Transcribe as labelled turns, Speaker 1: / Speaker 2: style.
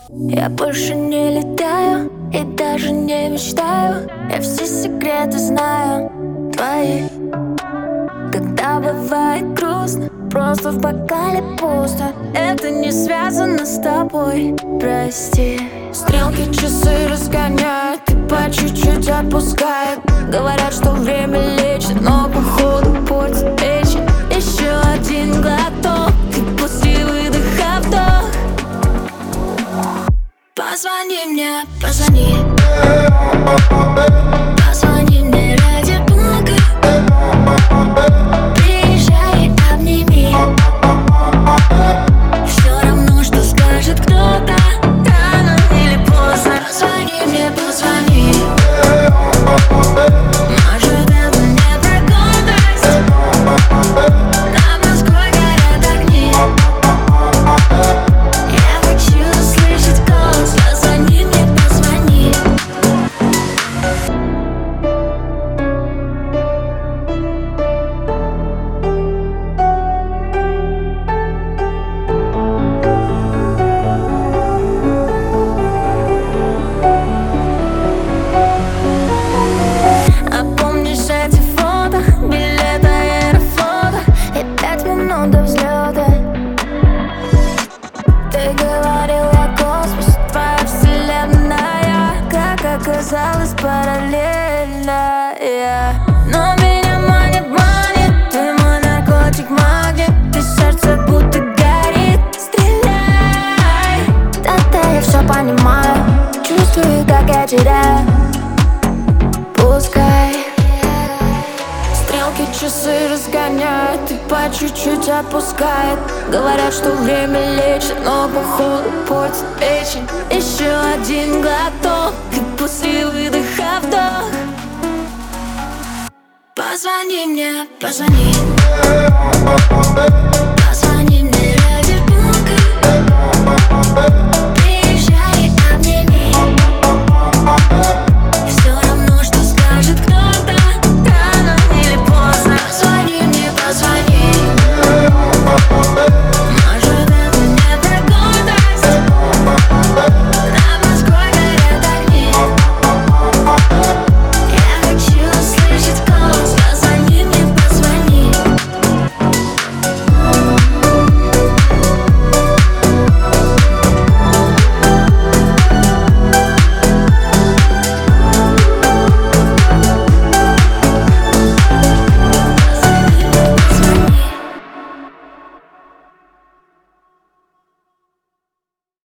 Speaker 1: Я больше не летаю и даже не мечтаю. Я все секреты знаю твои. Когда бывает грустно, просто в бокале пусто. Это не связано с тобой, прости. Стрелки часы разгоняют и по чуть-чуть отпускают. Говорят, что время лечит, но походу портит печень. Еще один глоток и после выдоха вдох. Позвони мне, позвони. Позвони мне ради бога. Приезжай и обними. Все равно, что скажет кто-то, рано или поздно. Позвони мне, позвони. Может, это не про гордость. Над Москвой горят огни. Я хочу услышать голос. Позвони мне, позвони. А помнишь эти фото, билеты Аэрофлота и 5 минут до взлета? Ты говорил, я космос, твоя вселенная, как оказалось, параллельная. Но меня манит, ты мой наркотик, магнит. Ты сердце будто горит, стреляй. Да-да, я все понимаю, чувствую, как я теряю. Пускай стрелки часы разгоняют и по чуть-чуть отпускает. Говорят, что время лечит, но походу портит печень. Еще один глоток и после выдоха вдох. Позвони мне, позвони.